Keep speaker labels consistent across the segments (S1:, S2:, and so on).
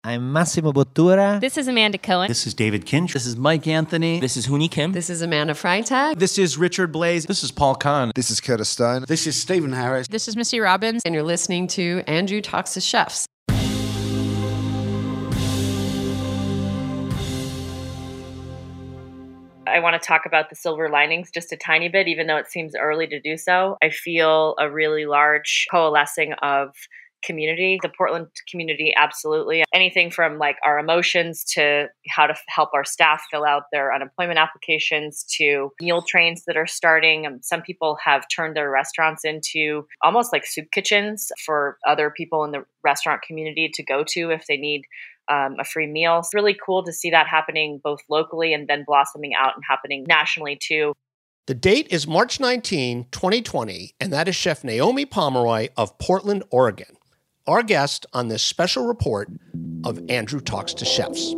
S1: I'm Massimo Bottura.
S2: This is Amanda Cohen.
S3: This is David Kinch.
S4: This is Mike Anthony.
S5: This is Hooni Kim.
S6: This is Amanda Freitag.
S7: This is Richard Blaze.
S8: This is Paul Kahn.
S9: This is Curtis Stone.
S10: This is Stephen Harris.
S2: This is Missy Robbins.
S6: And you're listening to Andrew Talks to Chefs.
S11: I want to talk about the silver linings just a tiny bit, even though it seems early to do so. I feel a really large coalescing of community. The Portland community, absolutely. Anything from like our emotions to how to help our staff fill out their unemployment applications to meal trains that are starting. Some people have turned their restaurants into almost like soup kitchens for other people in the restaurant community to go to if they need a free meal. It's really cool to see that happening both locally and then blossoming out and happening nationally too.
S7: The date is March 19, 2020, and that is Chef Naomi Pomeroy of Portland, Oregon, our guest on this special report of Andrew Talks to Chefs.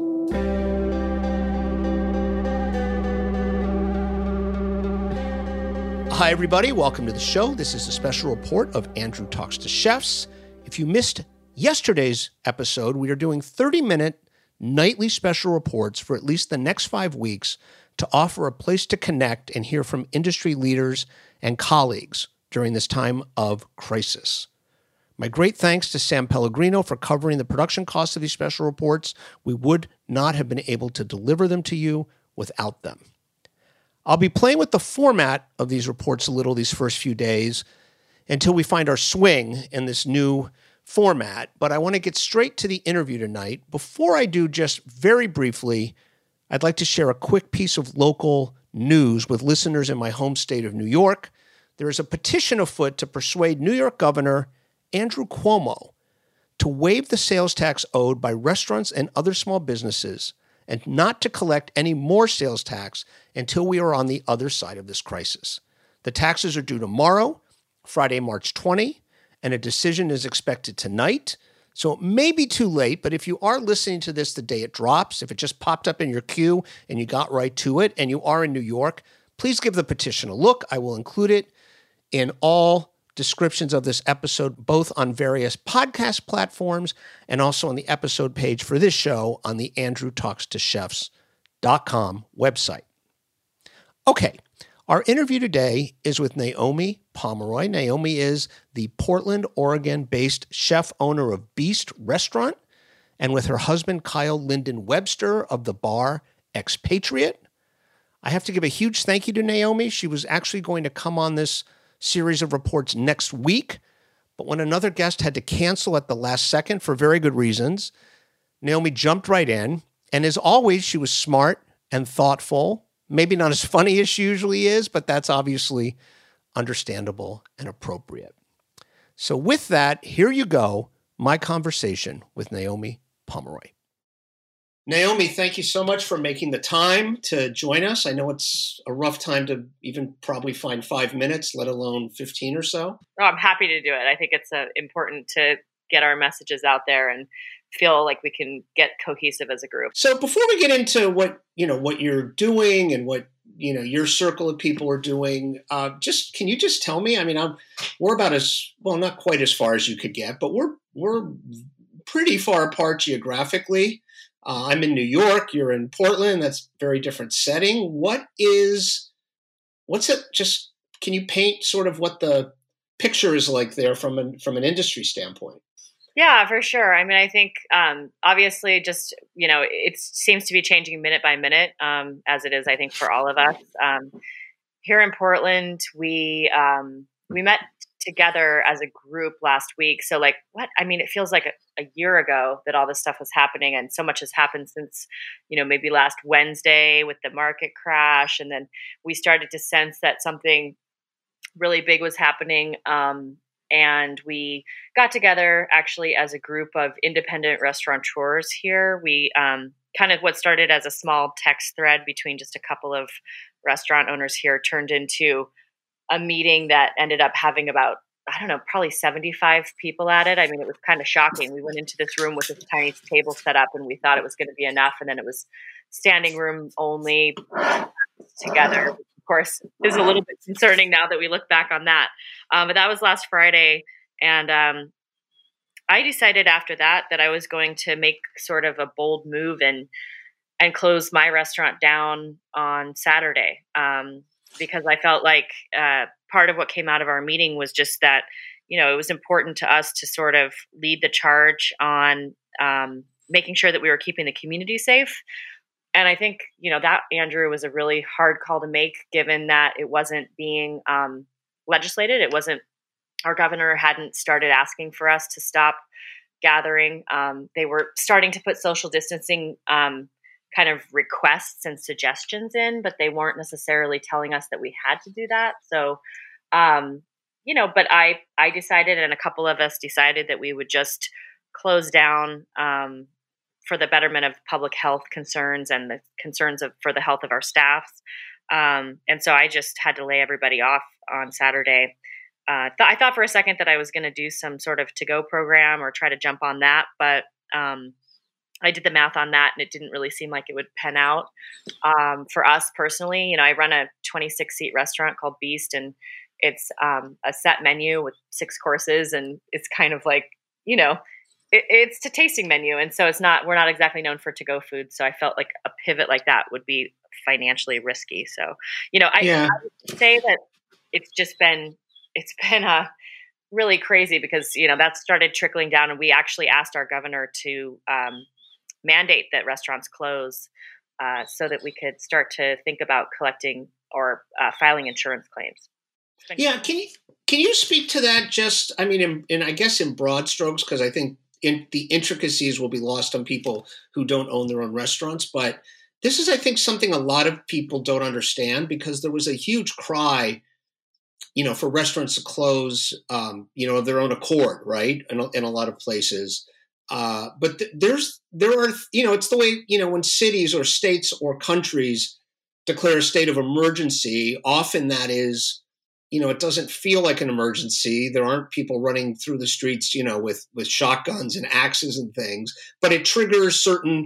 S7: Hi, everybody. Welcome to the show. This is a special report of Andrew Talks to Chefs. If you missed yesterday's episode, we are doing 30-minute nightly special reports for at least the next 5 weeks to offer a place to connect and hear from industry leaders and colleagues during this time of crisis. My great thanks to Sam Pellegrino for covering the production costs of these special reports. We would not have been able to deliver them to you without them. I'll be playing with the format of these reports a little these first few days until we find our swing in this new format, but I want to get straight to the interview tonight. Before I do, just very briefly, I'd like to share a quick piece of local news with listeners in my home state of New York. There is a petition afoot to persuade New York Governor Andrew Cuomo to waive the sales tax owed by restaurants and other small businesses and not to collect any more sales tax until we are on the other side of this crisis. The taxes are due tomorrow, Friday, March 20, and a decision is expected tonight. So it may be too late, but if you are listening to this the day it drops, if it just popped up in your queue and you got right to it and you are in New York, please give the petition a look. I will include it in all descriptions of this episode, both on various podcast platforms and also on the episode page for this show on the andrewtalkstochefs.com website. Okay, our interview today is with Naomi Pomeroy. Naomi is the Portland, Oregon-based chef owner of Beast Restaurant, and with her husband, Kyle Linden Webster of the bar Expatriate. I have to give a huge thank you to Naomi. She was actually going to come on this series of reports next week, but when another guest had to cancel at the last second for very good reasons, Naomi jumped right in, and as always, she was smart and thoughtful. Maybe not as funny as she usually is, but that's obviously understandable and appropriate. So with that, here you go, my conversation with Naomi Pomeroy. Naomi, thank you so much for making the time to join us. I know it's a rough time to even probably find 5 minutes, let alone 15 or so.
S11: Oh, I'm happy to do it. I think it's important to get our messages out there and feel like we can get cohesive as a group.
S7: So before we get into what you're doing and what your circle of people are doing, can you just tell me? I mean, we're about not quite as far as you could get, but we're pretty far apart geographically. I'm in New York. You're in Portland. That's a very different setting. What's it? Just can you paint sort of what the picture is like there from an industry standpoint?
S11: Yeah, for sure. I mean, I think obviously just, it seems to be changing minute by minute, as it is, I think, for all of us. Here in Portland, we met together as a group last week. So it feels like a year ago that all this stuff was happening, and so much has happened since, maybe last Wednesday with the market crash. And then we started to sense that something really big was happening. And we got together actually as a group of independent restaurateurs here. We kind of what started as a small text thread between just a couple of restaurant owners here turned into a meeting that ended up having about, probably 75 people at it. I mean, it was kind of shocking. We went into this room with this tiny table set up and we thought it was going to be enough. And then it was standing room only together. Of course, is a little bit concerning now that we look back on that. But that was last Friday. And I decided after that I was going to make sort of a bold move and close my restaurant down on Saturday, because I felt like part of what came out of our meeting was just that, it was important to us to sort of lead the charge on making sure that we were keeping the community safe. And I think, that, Andrew, was a really hard call to make, given that it wasn't being legislated. It wasn't, our governor hadn't started asking for us to stop gathering. They were starting to put social distancing kind of requests and suggestions in, but they weren't necessarily telling us that we had to do that. So, but I decided, and a couple of us decided, that we would just close down for the betterment of public health concerns and the concerns for the health of our staffs. And so I just had to lay everybody off on Saturday. I thought for a second that I was going to do some sort of to-go program or try to jump on that, but I did the math on that, and it didn't really seem like it would pen out for us personally. I run a 26-seat restaurant called Beast, and it's a set menu with 6 courses, and it's kind of like, it's a tasting menu, and so we're not exactly known for to-go food. So I felt like a pivot like that would be financially risky. So, I would say that it's been really crazy because, that started trickling down, and we actually asked our governor to mandate that restaurants close so that we could start to think about collecting or filing insurance claims.
S7: Yeah. Can you speak to that? Just, I mean, I guess in broad strokes, because I think the intricacies will be lost on people who don't own their own restaurants. But this is, I think, something a lot of people don't understand, because there was a huge cry, for restaurants to close, of their own accord, right? In a lot of places. But there are, it's the way, when cities or states or countries declare a state of emergency, often that is, it doesn't feel like an emergency. There aren't people running through the streets, with shotguns and axes and things, but it triggers certain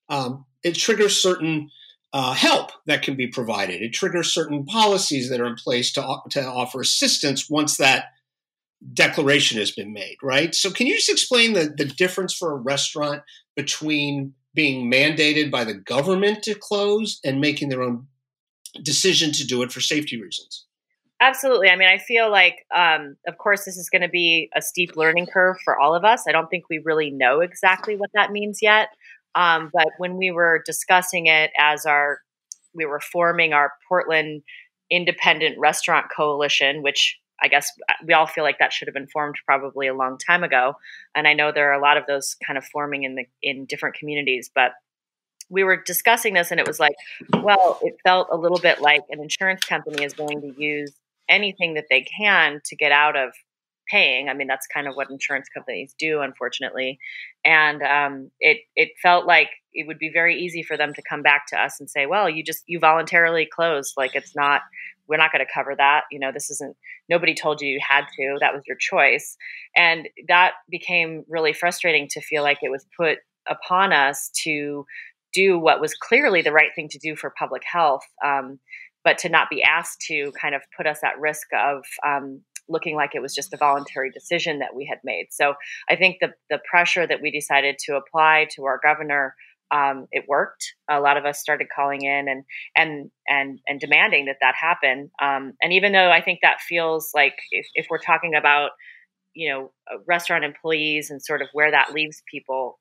S7: help that can be provided. It triggers certain policies that are in place to offer assistance once that declaration has been made, right? So can you just explain the difference for a restaurant between being mandated by the government to close and making their own decision to do it for safety reasons?
S11: Absolutely. I mean, I feel like, of course, this is going to be a steep learning curve for all of us. I don't think we really know exactly what that means yet. But when we were discussing it we were forming our Portland Independent Restaurant Coalition, which I guess we all feel like that should have been formed probably a long time ago. And I know there are a lot of those kind of forming in different communities, but we were discussing this, and it was like, well, it felt a little bit like an insurance company is going to use anything that they can to get out of paying. I mean, that's kind of what insurance companies do, unfortunately. And it felt like it would be very easy for them to come back to us and say, well, you voluntarily closed. Like, we're not going to cover that. Nobody told you had to. That was your choice. And that became really frustrating to feel like it was put upon us to do what was clearly the right thing to do for public health, but to not be asked to kind of put us at risk of looking like it was just a voluntary decision that we had made. So I think the pressure that we decided to apply to our governor, it worked. A lot of us started calling in and demanding that happen. And even though I think that feels like if we're talking about, restaurant employees and sort of where that leaves people,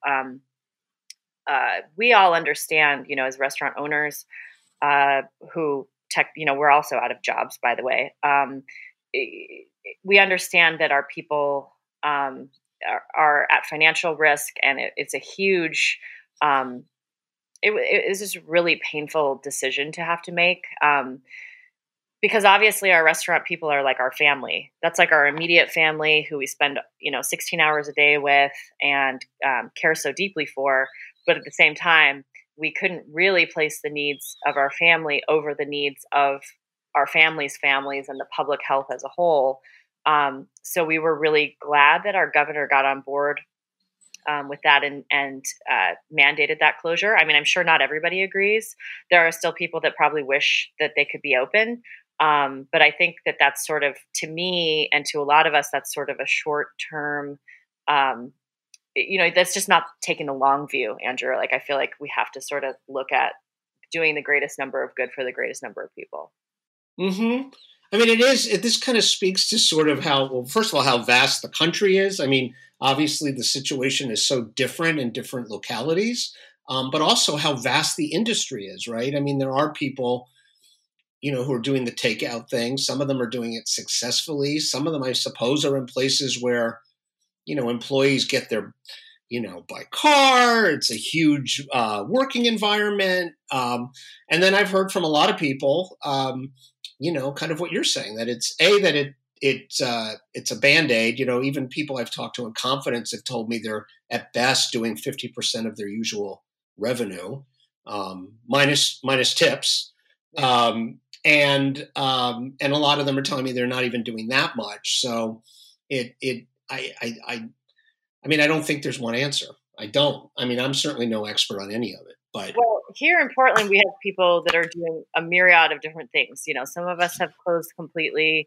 S11: we all understand, as restaurant owners who we're also out of jobs, by the way. We understand that our people are at financial risk, and it's a huge, it is just a really painful decision to have to make. Because obviously our restaurant people are like our family. That's like our immediate family who we spend, 16 hours a day with and care so deeply for. But at the same time, we couldn't really place the needs of our family over the needs of our families' families and the public health as a whole. So we were really glad that our governor got on board with that and mandated that closure. I mean, I'm sure not everybody agrees. There are still people that probably wish that they could be open. But I think that's sort of, to me and to a lot of us, that's sort of a short-term that's just not taking the long view, Andrew. Like, I feel like we have to sort of look at doing the greatest number of good for the greatest number of people.
S7: Mm-hmm. I mean, this kind of speaks to sort of first of all, how vast the country is. I mean, obviously the situation is so different in different localities, but also how vast the industry is, right? I mean, there are people, who are doing the takeout thing. Some of them are doing it successfully. Some of them, I suppose, are in places where, employees get their, by car. It's a huge working environment. And then I've heard from a lot of people, kind of what you're saying, that it's a Band-Aid. Even people I've talked to in confidence have told me they're at best doing 50% of their usual revenue, minus tips. And a lot of them are telling me they're not even doing that much. So I mean, I don't think there's one answer. I don't. I mean, I'm certainly no expert on any of it. But
S11: here in Portland, we have people that are doing a myriad of different things. Some of us have closed completely.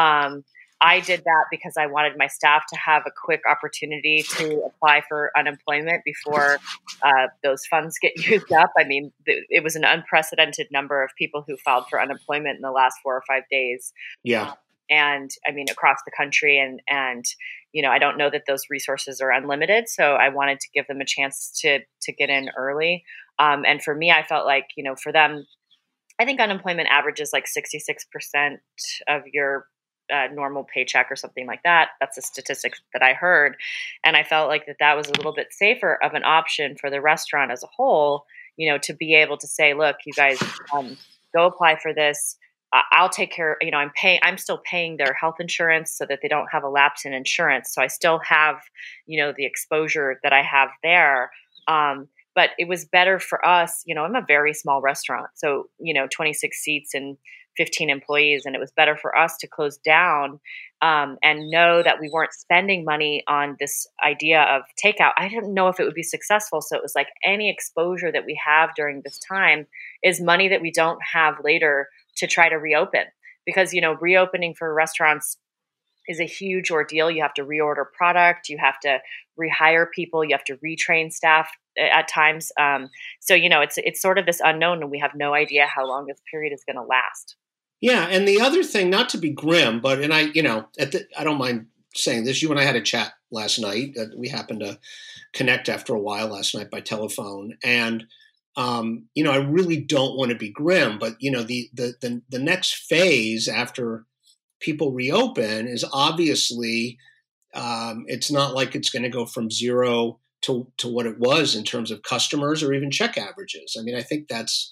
S11: I did that because I wanted my staff to have a quick opportunity to apply for unemployment before those funds get used up. I mean, it was an unprecedented number of people who filed for unemployment in the last 4 or 5 days.
S7: Yeah.
S11: And I mean, across the country, and I don't know that those resources are unlimited. So I wanted to give them a chance to get in early. And for me, I felt like, for them, I think unemployment averages like 66% of your normal paycheck or something like that. That's a statistic that I heard. And I felt like that was a little bit safer of an option for the restaurant as a whole, to be able to say, look, you guys go apply for this. I'll take care, I'm still paying their health insurance so that they don't have a lapse in insurance. So I still have, the exposure that I have there. But it was better for us, I'm a very small restaurant. So, 26 seats and 15 employees. And it was better for us to close down and know that we weren't spending money on this idea of takeout. I didn't know if it would be successful. So it was like any exposure that we have during this time is money that we don't have later to try to reopen, because, reopening for restaurants is a huge ordeal. You have to reorder product, you have to rehire people, you have to retrain staff at times. So, it's sort of this unknown, and we have no idea how long this period is going to last.
S7: Yeah. And the other thing, not to be grim, but, and I don't mind saying this, you and I had a chat last night. We happened to connect after a while last night by telephone. And, I really don't want to be grim, but, the next phase after people reopen is obviously, it's not like it's going to go from zero to what it was in terms of customers or even check averages. I mean, I think that's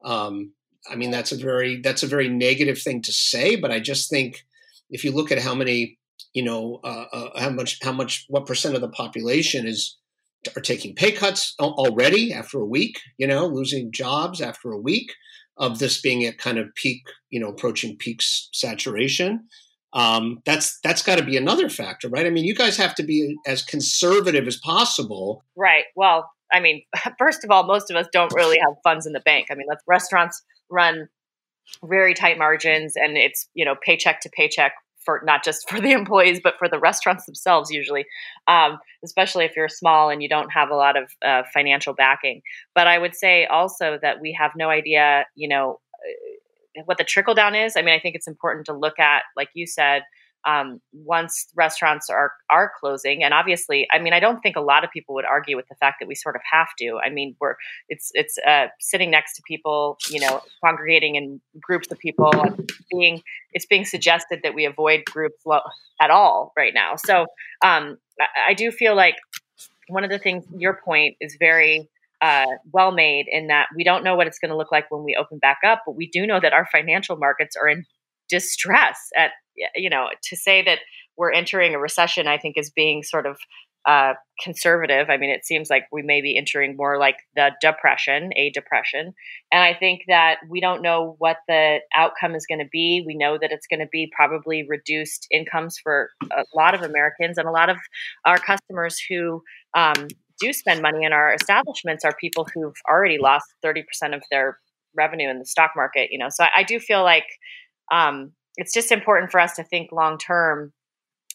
S7: a very negative thing to say, but I just think if you look at how many, what percent of the population are taking pay cuts already after a week, losing jobs after a week of this being at kind of peak, approaching peak saturation. That's got to be another factor, right? I mean, you guys have to be as conservative as possible.
S11: Right. Well, I mean, first of all, most of us don't really have funds in the bank. I mean, restaurants run very tight margins, and it's, paycheck to paycheck, for not just for the employees, but for the restaurants themselves usually, especially if you're small and you don't have a lot of financial backing. But I would say also that we have no idea, what the trickle down is. I mean, I think it's important to look at, like you said, once restaurants are closing, and obviously, I mean, I don't think a lot of people would argue with the fact that we sort of have to. I mean, it's sitting next to people, congregating in groups of people, and it's being suggested that we avoid groups at all right now. So I do feel like one of the things, your point is very well made, in that we don't know what it's going to look like when we open back up, but we do know that our financial markets are in distress. To say that we're entering a recession, I think, is being sort of conservative. I mean, it seems like we may be entering more like a depression. And I think that we don't know what the outcome is going to be. We know that it's going to be probably reduced incomes for a lot of Americans, and a lot of our customers who do spend money in our establishments are people who've already lost 30% of their revenue in the stock market. So I do feel like it's just important for us to think long term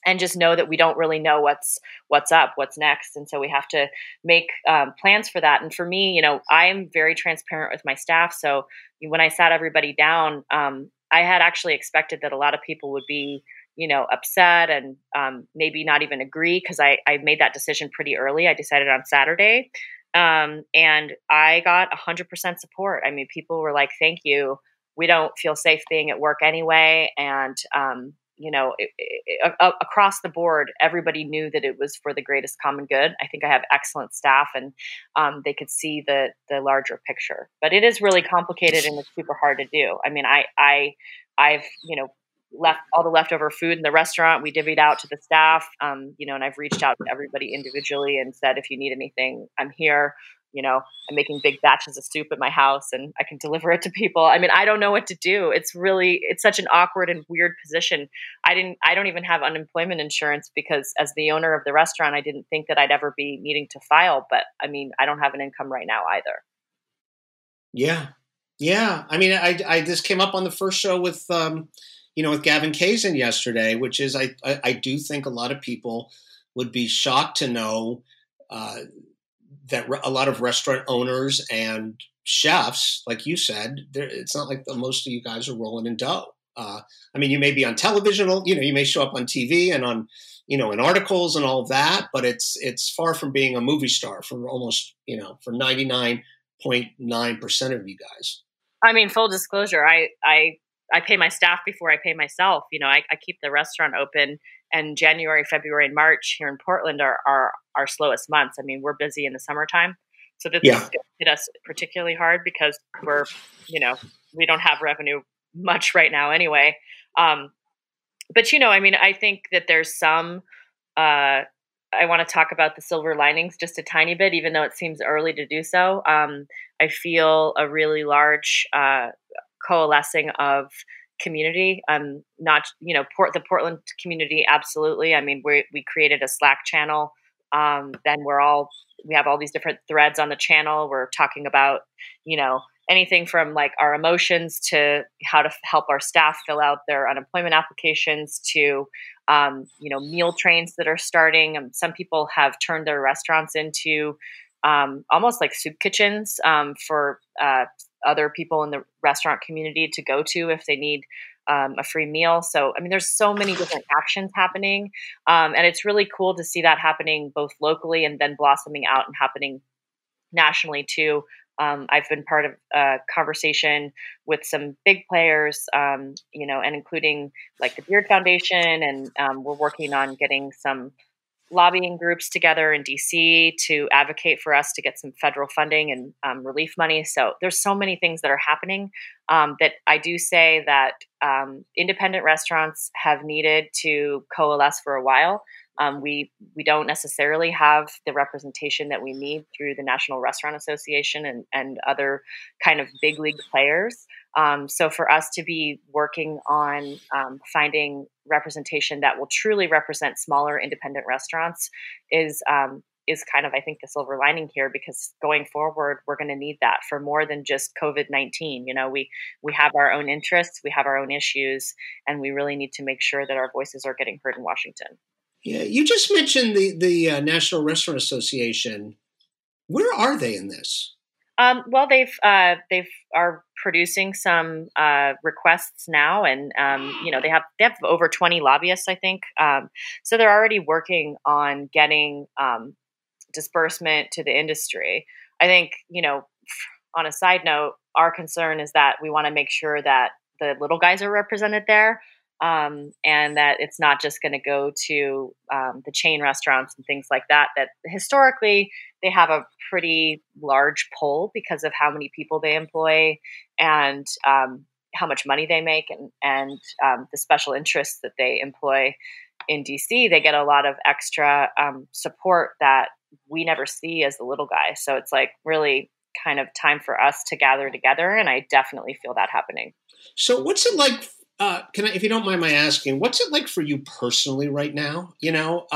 S11: and just know that we don't really know what's up, what's next. And so we have to make plans for that. And for me, you know, I am very transparent with my staff. So when I sat everybody down, I had actually expected that a lot of people would be, you know, upset and maybe not even agree, because I made that decision pretty early. I decided on Saturday. And I got 100% support. I mean, people were like, thank you. We don't feel safe being at work anyway. And, you know, across the board, everybody knew that it was for the greatest common good. I think I have excellent staff, and they could see the larger picture. But it is really complicated and it's super hard to do. I mean, I've you know, left all the leftover food in the restaurant. We divvied out to the staff, you know, and I've reached out to everybody individually and said, if you need anything, I'm here. You know, I'm making big batches of soup at my house and I can deliver it to people. I mean, I don't know what to do. It's such an awkward and weird position. I don't even have unemployment insurance because as the owner of the restaurant, I didn't think that I'd ever be needing to file. But I mean, I don't have an income right now either.
S7: Yeah. Yeah. I mean, I this came up on the first show with, you know, with Gavin Kazin yesterday, which is, I do think a lot of people would be shocked to know, that a lot of restaurant owners and chefs, like you said, it's not like most of you guys are rolling in dough. I mean, you may be on television, you know, you may show up on TV and on, you know, in articles and all of that, but it's far from being a movie star for almost, you know, for 99.9% of you guys.
S11: I mean, full disclosure, I pay my staff before I pay myself. You know, I keep the restaurant open, and January, February, and March here in Portland are our slowest months. I mean, we're busy in the summertime. So this hit us particularly hard because we're, you know, we don't have revenue much right now anyway. But, you know, I mean, I think that there's some, I want to talk about the silver linings just a tiny bit, even though it seems early to do so. I feel a really large coalescing of community, not, you know, the Portland community. Absolutely. I mean, we created a Slack channel. Then we have all these different threads on the channel. We're talking about, you know, anything from like our emotions to how to help our staff fill out their unemployment applications to, you know, meal trains that are starting. Some people have turned their restaurants into almost like soup kitchens for other people in the restaurant community to go to if they need a free meal. So, I mean, there's so many different actions happening. And it's really cool to see that happening both locally and then blossoming out and happening nationally too. I've been part of a conversation with some big players, you know, and including like the Beard Foundation. And we're working on getting some lobbying groups together in DC to advocate for us to get some federal funding and relief money. So there's so many things that are happening that I do say that independent restaurants have needed to coalesce for a while. We don't necessarily have the representation that we need through the National Restaurant Association and other kind of big league players. So for us to be working on finding representation that will truly represent smaller independent restaurants is kind of, I think, the silver lining here, because going forward, we're going to need that for more than just COVID-19. You know, we have our own interests, we have our own issues, and we really need to make sure that our voices are getting heard in Washington.
S7: Yeah, you just mentioned the National Restaurant Association. Where are they in this?
S11: Well, they are producing some requests now, and you know, they have over 20 lobbyists, I think. So they're already working on getting disbursement to the industry. I think, you know, on a side note, our concern is that we want to make sure that the little guys are represented there. And that it's not just going to go to the chain restaurants and things like that, that historically they have a pretty large pull because of how many people they employ and how much money they make and the special interests that they employ in DC. They get a lot of extra support that we never see as the little guy. So it's like really kind of time for us to gather together. And I definitely feel that happening.
S7: So what's it like? If you don't mind my asking, what's it like for you personally right now? You know,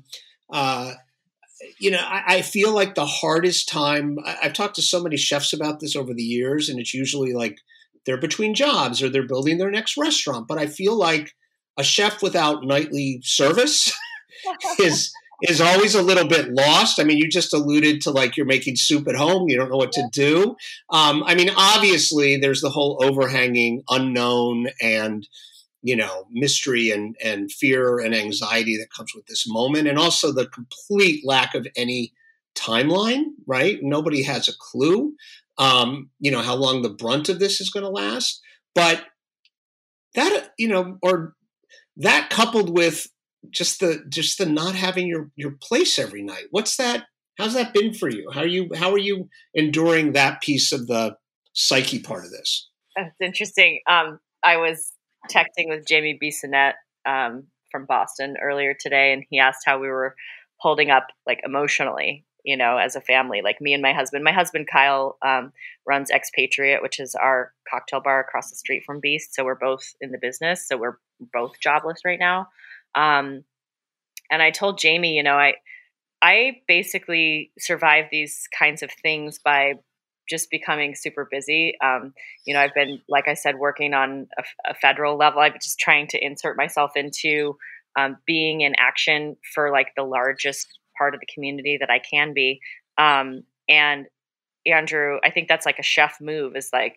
S7: I feel like the hardest time, I've talked to so many chefs about this over the years, and it's usually like they're between jobs or they're building their next restaurant. But I feel like a chef without nightly service is always a little bit lost. I mean, you just alluded to like you're making soup at home. You don't know what to do. I mean, obviously there's the whole overhanging unknown and, mystery and fear and anxiety that comes with this moment. And also the complete lack of any timeline, right? Nobody has a clue, how long the brunt of this is going to last. But that, or that coupled with just the not having your place every night. How's that been for you? How are you enduring that piece of the psyche part of this?
S11: That's interesting. I was texting with Jamie Bissonette from Boston earlier today, and he asked how we were holding up like emotionally, as a family, like me and my husband. My husband, Kyle, runs Expatriate, which is our cocktail bar across the street from Beast. So we're both in the business. So we're both jobless right now. And I told Jamie, I basically survive these kinds of things by just becoming super busy. I've been, like I said, working on a federal level. I've been just trying to insert myself into being in action for like the largest part of the community that I can be. And Andrew, I think that's like a chef move, is like,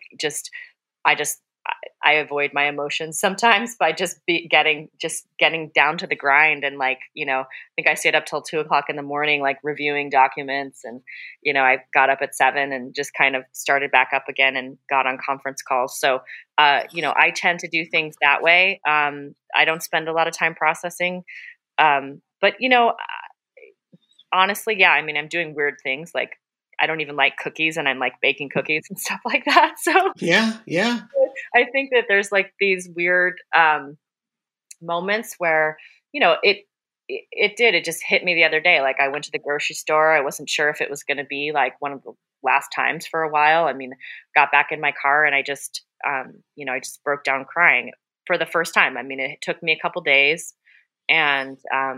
S11: I avoid my emotions sometimes by just getting down to the grind. And like, I think I stayed up till 2:00 in the morning, like reviewing documents. And, I got up at 7 and just kind of started back up again and got on conference calls. So, I tend to do things that way. I don't spend a lot of time processing. But, honestly, yeah, I mean, I'm doing weird things. Like I don't even like cookies, and I'm like baking cookies and stuff like that. So
S7: yeah.
S11: I think that there's like these weird moments where, it just hit me the other day. Like I went to the grocery store. I wasn't sure if it was going to be like one of the last times for a while. I mean, got back in my car and I just broke down crying for the first time. I mean, it took me a couple days, and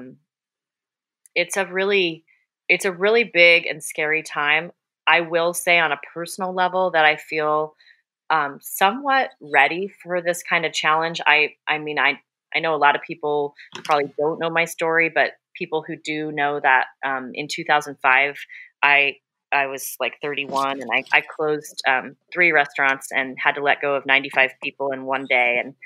S11: it's a really big and scary time. I will say on a personal level that I feel somewhat ready for this kind of challenge. I know a lot of people probably don't know my story, but people who do know that in 2005, I was like 31 and I closed 3 restaurants and had to let go of 95 people in one day. And,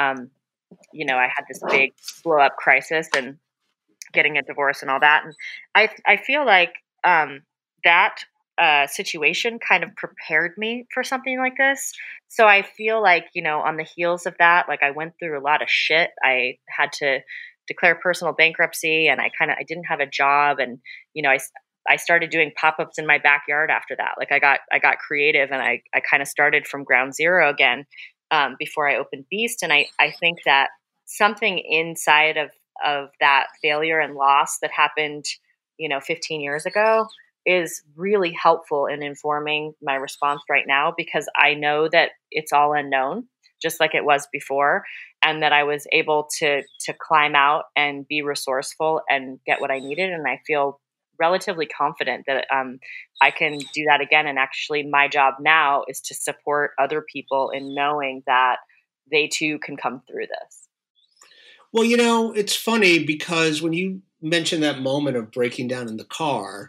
S11: I had this big blow up crisis and getting a divorce and all that. And I feel like that situation kind of prepared me for something like this. So I feel like, on the heels of that, like I went through a lot of shit. I had to declare personal bankruptcy, and I didn't have a job. And, I started doing pop-ups in my backyard after that. Like I got creative, and I kind of started from ground zero again before I opened Beast. And I think that something inside of that failure and loss that happened, 15 years ago is really helpful in informing my response right now, because I know that it's all unknown, just like it was before, and that I was able to climb out and be resourceful and get what I needed. And I feel relatively confident that I can do that again. And actually my job now is to support other people in knowing that they too can come through this.
S7: Well, it's funny because when you mentioned that moment of breaking down in the car,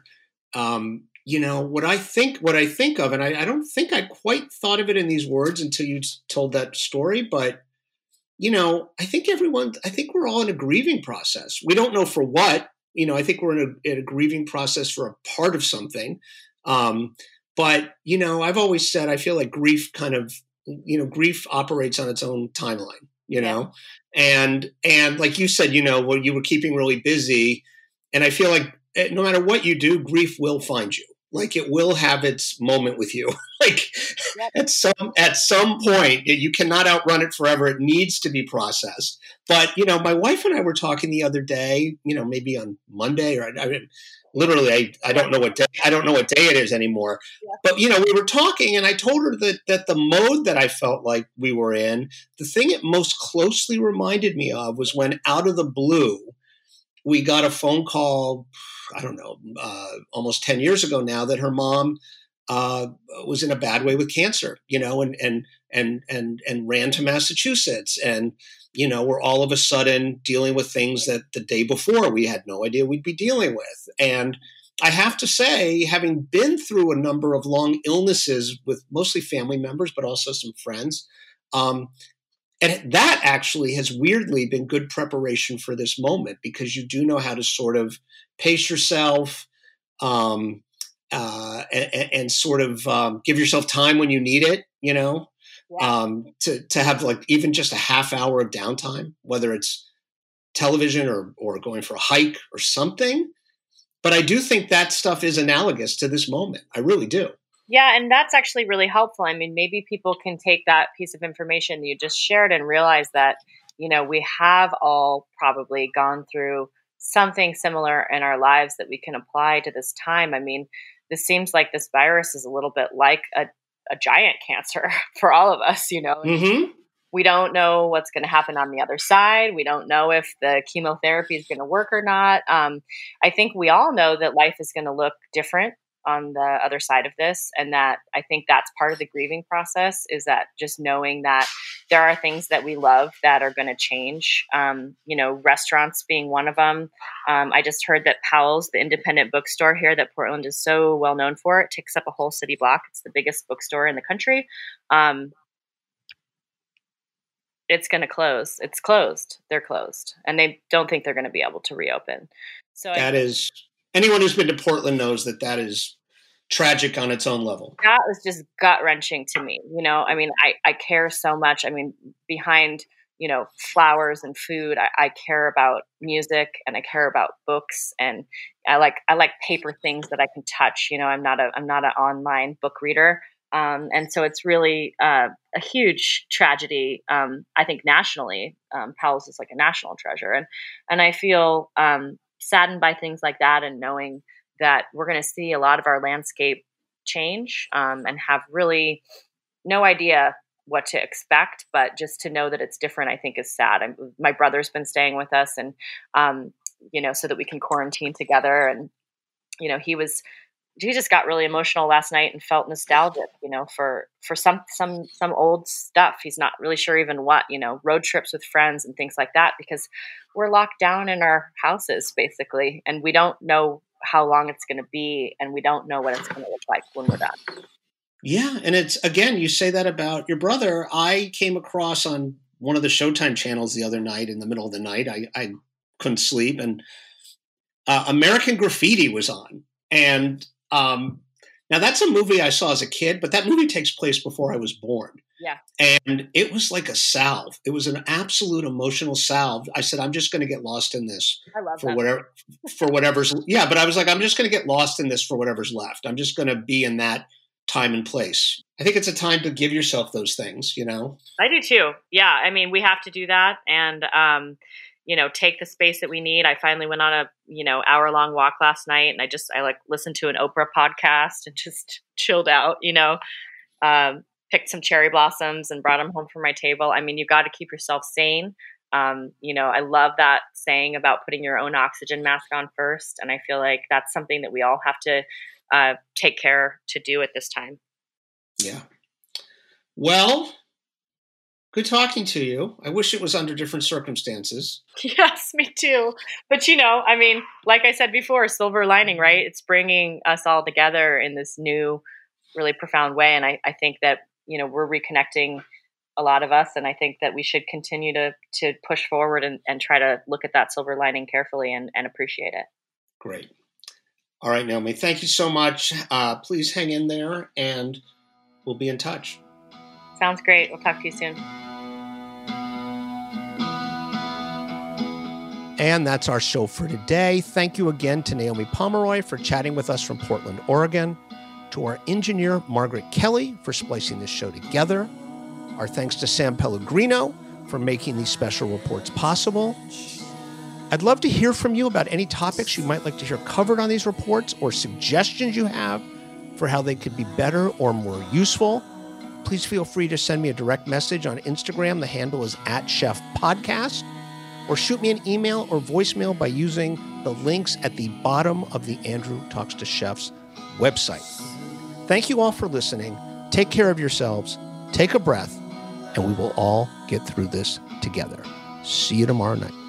S7: what I think of, and I don't think I quite thought of it in these words until you told that story, but, I think we're all in a grieving process. We don't know for what, I think we're in a grieving process for a part of something. But, I've always said, I feel like grief grief operates on its own timeline. And like you said, well, you were keeping really busy, and I feel like no matter what you do, grief will find you. Like it will have its moment with you. Like at some point, you cannot outrun it forever. It needs to be processed. But, my wife and I were talking the other day, maybe on Monday, or literally, I don't know what day it is anymore. Yeah. But, we were talking, and I told her that the mode that I felt like we were in, the thing it most closely reminded me of was when out of the blue, we got a phone call, I don't know, almost 10 years ago now, that her mom was in a bad way with cancer, and ran to Massachusetts. And, we're all of a sudden dealing with things that the day before we had no idea we'd be dealing with. And I have to say, having been through a number of long illnesses with mostly family members, but also some friends, and that actually has weirdly been good preparation for this moment, because you do know how to sort of pace yourself and sort of give yourself time when you need it, to have like even just a half hour of downtime, whether it's television or going for a hike or something. But I do think that stuff is analogous to this moment. I really do.
S11: Yeah, and that's actually really helpful. I mean, maybe people can take that piece of information that you just shared and realize that, we have all probably gone through something similar in our lives that we can apply to this time. I mean, this seems like this virus is a little bit like a giant cancer for all of us,
S7: Mm-hmm.
S11: We don't know what's going to happen on the other side. We don't know if the chemotherapy is going to work or not. I think we all know that life is going to look different on the other side of this. And that I think that's part of the grieving process, is that just knowing that there are things that we love that are going to change, restaurants being one of them. I just heard that Powell's, the independent bookstore here that Portland is so well known for, it takes up a whole city block. It's the biggest bookstore in the country. It's going to close. It's closed. They're closed. And they don't think they're going to be able to reopen. So
S7: is anyone who's been to Portland knows that is tragic on its own level.
S11: That was just gut wrenching to me. I mean, I care so much. I mean, behind, flowers and food, I care about music and I care about books, and I like paper things that I can touch. I'm not an online book reader. And so it's really a huge tragedy, I think nationally. Powell's is like a national treasure. And I feel saddened by things like that, and knowing that we're going to see a lot of our landscape change and have really no idea what to expect. But just to know that it's different, I think is sad. My brother's been staying with us, and, so that we can quarantine together. And, he just got really emotional last night and felt nostalgic, for some old stuff. He's not really sure even what, road trips with friends and things like that, because we're locked down in our houses basically. And we don't know how long it's going to be. And we don't know what it's going to look like when we're done.
S7: Yeah. And it's, again, you say that about your brother. I came across on one of the Showtime channels the other night in the middle of the night. I couldn't sleep, and American Graffiti was on. And now that's a movie I saw as a kid, but that movie takes place before I was born.
S11: Yeah.
S7: And it was like a salve. It was an absolute emotional salve. I said, I'm just going to get lost in this for whatever's. Yeah. But I was like, I'm just going to get lost in this for whatever's left. I'm just going to be in that time and place. I think it's a time to give yourself those things,
S11: I do too. Yeah. I mean, we have to do that. And, take the space that we need. I finally went on a, hour-long walk last night, and I listened to an Oprah podcast and just chilled out, picked some cherry blossoms and brought them home for my table. I mean, you got to keep yourself sane. I love that saying about putting your own oxygen mask on first. And I feel like that's something that we all have to take care to do at this time.
S7: Yeah. Well, good talking to you. I wish it was under different circumstances.
S11: Yes, me too. But, I mean, like I said before, silver lining, right? It's bringing us all together in this new, really profound way. And I think that, we're reconnecting a lot of us. And I think that we should continue to push forward and try to look at that silver lining carefully and appreciate it.
S7: Great. All right, Naomi, thank you so much. Please hang in there, and we'll be in touch.
S11: Sounds great. We'll talk to you soon.
S7: And that's our show for today. Thank you again to Naomi Pomeroy for chatting with us from Portland, Oregon. To our engineer, Margaret Kelly, for splicing this show together. Our thanks to Sam Pellegrino for making these special reports possible. I'd love to hear from you about any topics you might like to hear covered on these reports, or suggestions you have for how they could be better or more useful. Please feel free to send me a direct message on Instagram. The handle is @ChefPodcast. Or shoot me an email or voicemail by using the links at the bottom of the Andrew Talks to Chefs website. Thank you all for listening. Take care of yourselves, take a breath, and we will all get through this together. See you tomorrow night.